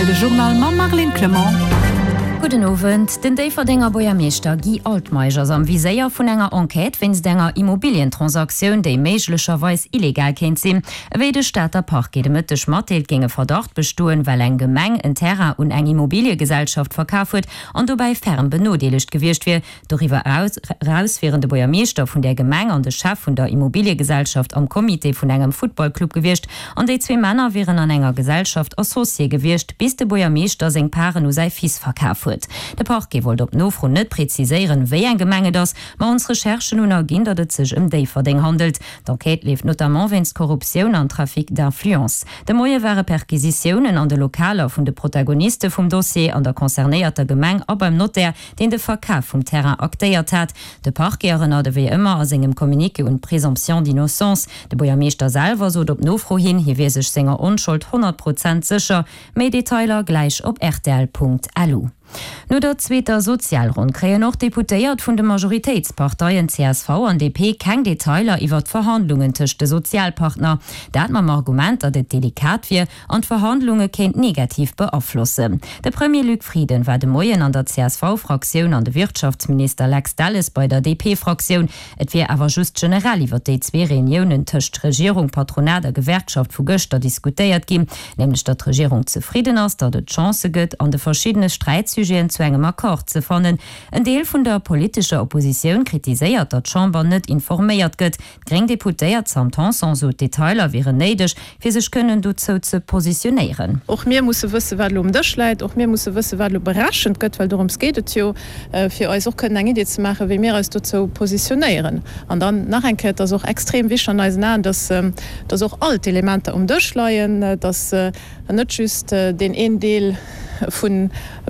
de Journal ma Marlene Clement. Guten Abend, den Deiverdinger Bürgermeister Guy Altmeijers am Viséier vun enger Enquete wenns denger Immobilientransaktionun déi méiglecherweis illegal kenint sinn, ewéi de Stadter Parkgede mëttech Matteelt ginge Verdacht bestuen, well eng Gemeng en Terra und eng Immobiliegesellschaft verkaufet an dobei fern benodelicht gewircht wie. Darüber rausfirende Bürgermeister vun der Gemeng an de Chef vun der Immobiliegesellschaft am Komitee vun engem Footballclub gewircht an déi 2 Männer wären an enger Gesellschaft associe gewircht, bis de Bürgermeister seg Paaren sei fies verkaufet. De Parke wollt op Nofro net präziseieren, wéi en Gemenge das, ma ons Recherchen hun ergin, dat et sech Dayverding handelt. D'Enquête lief notamment wenns Korruption an Trafik d'influence. De moie waren Perquisitionen an de Lokaler vun de Protagoniste vum Dossier an der konzernéierter Gemeng a beim Notar, den de Verkauf vum Terrain aktéiert hat. De Parkeieren hat wie immer as engem Kommunike und Präsumption d'innocence. De Bürgermeister selber so op Nofro hin, hier wie sech Sänger Unschuld 100% sicher. Méi Detailer gleich op rtl.lu. No der zweter Sozialrund kree noch deputéiert vun de Majoritätsparteien CSV an DP keng Detailer iwwer Verhandlungen tech de Sozialpartner. Dat mam Argument, dat et delikat wie an Verhandlungen kennt negativ beaflosse. De Premier Luc Frieden war de Moien an der CSV-Fraktion an de Wirtschaftsminister Lex Dalles bei der DP-Fraktion. Et wie awer just generell iwwer de 2 Reunionen tcht Regierung Patronat der Gewerkschaft vu Göster diskutiert gin, nämlich dat Regierung zufrieden ass, dat de Chance gëtt an de verschiedene Streitsügen zu engem Akkord ze fannen. Ein Deel vun der politischer Opposition kritiséiert, dat Chamber net informéiert gëtt. Greng deputéiert samtanson so Detailer wären neidech, fir sech können du zo ze positionieren. Och mir muss wësse wat dech leit, och mir muss wësse wat überraschend gëtt, weil darums geht jo fir eus auch können eng Idee ze machen, wie mir als du zo positionieren. An dann nach enket das auch extrem wichtig an als an, dass auch alt Elemente dech leien, dass net just den en Deel vun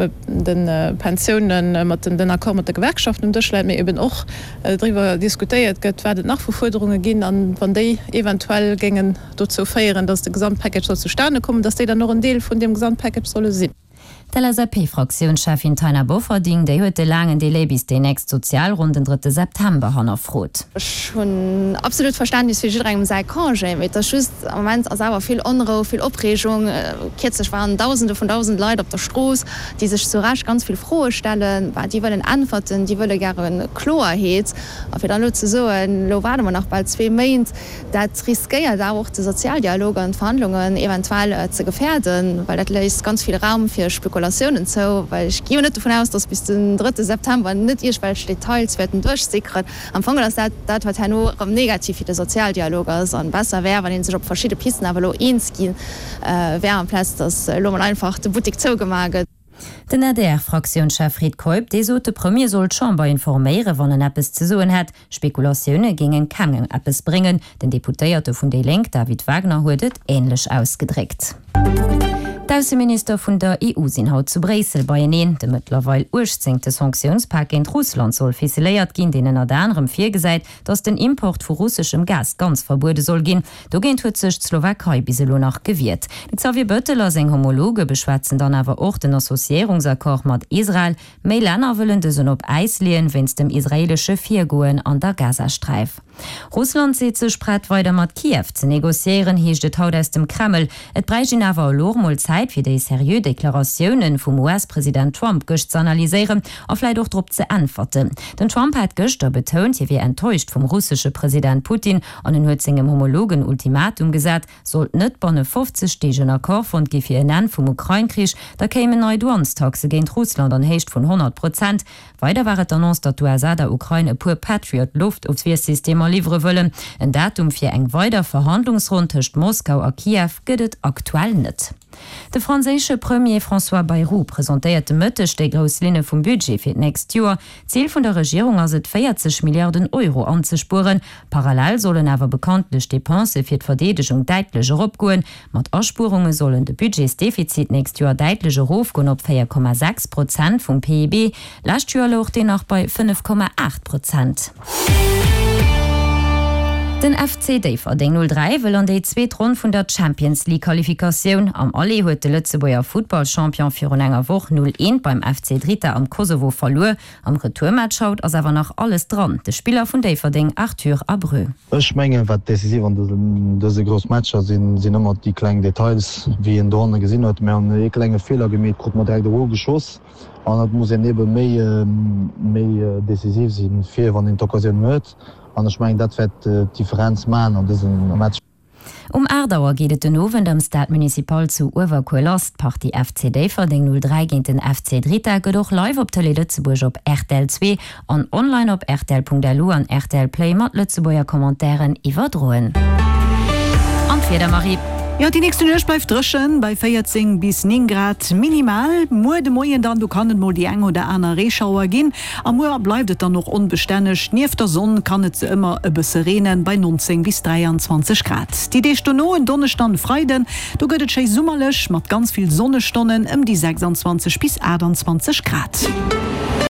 den Pensionen mat den Akkor mat der Gewerkschaften derschleit mir eben och drüber diskutiert gëtt werdet nach Verforderungen gin an wann déi eventuell gingen dort zu feieren, dass de Gesamtpackage so zustande kommen, dass de dann noch ein Deel von dem Gesamtpackage solle sinn. LSP-Fraktionschefin Taina Bofferding, der huet de langen Delay bis den nächst Sozialrunden 3. September hanner frot. Schon absolut verständnis wie sei Kangé mit der Schüss am moment as awer viel Onro, viel Opregung, Kitzech waren tausende von 1000 Leute op der Stroos, die sich so rasch ganz viel frohe stellen, weil die wollen antworten, die wolle gerne Chlorheet, auf dann zu so lo war man noch bald 2 Main, dat riskiert da auch die Sozialdialoge und Verhandlungen eventuell zu gefährden, weil dat lässt ganz viel Raum für Spekulationen so, weil ich gehe nicht davon aus, dass bis den 3. September nicht irgendwelche Details werden durchsickern. Am Anfang das wird nur negativ für die Sozialdialoge und besser wäre, wenn sich auf verschiedene Pisten aber nur eins gehen, wäre am Platz, dass man einfach die Boutique zugemacht. Den ADR-Fraktionschef Fried Kolb, de so de Premier soll Chamber informéiere, wann en Appes ze soen hat. Spekulationune gingen kangen Appes bringen. Den Deputéierte vun de Lenk David Wagner huet ähnlich ausgedrickt. D'Außenminister vun der EU sinn haut zu Bresel bei en de mittlerweile urchtzingte Sanktionspaket in Russland soll fiseléiert gin, denen er anderem firgesäit, dats den Import vu russischem Gas ganz verbude soll gin. Do géint huet sech Slowakei biselo nach gewiert. Xavier Bötteler seg Homologe beschwatzen dann awer och den Assoziierungsakkord mat Israel. Méi Länner wëllen dessen op Eis lehen, wenns dem israelsche Viergoen an der Gazastreif. Russland se ze sprat weiter mat Kiew ze negoziieren, hicht et haut aus dem Kreml. Et breigin awer lormol Zeit fir déi serieux Deklarationioen vum US-Präsident Trump gëcht zu analyseieren a fleit doch drop ze antworten. Den Trump hat gëchter betont, je wie enttäuscht vom russische Präsident Putin an den huezingem homologen Ultimatum gesat, sollt net bonne 50-stegen Akkor und gifir en vum Ukraine-Krich, da kämen neue Duanstaxe géint Russland an hecht vun 100%. Weiter waret annons, dat USA der Ukraine pur Patriot Luft aufs Systemer livre wëllen. En Datum fir eng weiter Verhandlungsrund techt Moskau a Kiew gëdet aktuell net. De franzésche Premier François Bayrou präsentéierte mëttech de Groslinne vum Budget fir nächst Joer. Ziel vun der Regierung as et 40 Milliarden Euro anzuspuren. Parallel sollen awer bekanntlich Depense fir d'Verdedegung deitlecher opgoen. Mat Ausspurungen sollen de Budgetsdefizit nächst Joer deitlecher Rofgun op 4,6% vum PIB. Last Joer loch den noch bei 5,8%. Den FC Daverding 03 will an déi 2 Rund vun der Champions League Qualifikation am Alli huet de Lützeburger Footballchampion fir enger woch 0-1 beim FC Dritter am Kosovo verloor. Am Retourmatch schaut ass awer nach alles dran. De Spieler vun Daverding Arthur Abreu. Ech menge wat decisiv an dëse Gros Matscher sinn ëmmer die kleng Details wie en Dorne gesinn huet mé an klenge Fehler gemet kru modell de Ro geschoss. An dat muss nebe méi decisiv sinn fir wann d'Okkasion mëet. An schmeng dat Differenz man an diesen Match. Erdauer geht den Nowen am Stadtmunicipal zu Uwerkoelast Party FC Daverding 03 gegen den FC Dritter gedoch live op der Lützeburg op RTL 2 an online op rtl.lu an RTL Play mat Lützeburger Kommentaren iwwerdroen. Anfir Marie. Ja, die nächste Nöch bleif drschen bei 14 bis 9 Grad minimal. Mo de Moien dann du kannnet mo die eng oder aner Reschauer gin. Am Moer bleibet dann noch unbestännech. Nief der Sonne kannet ze immer e bësse Renen bei 19 bis 23 Grad. Die Destono in Donnestand Freiden, du gëtt schei summerlech mat ganz viel Sonnestonnen die 26 bis 28 Grad.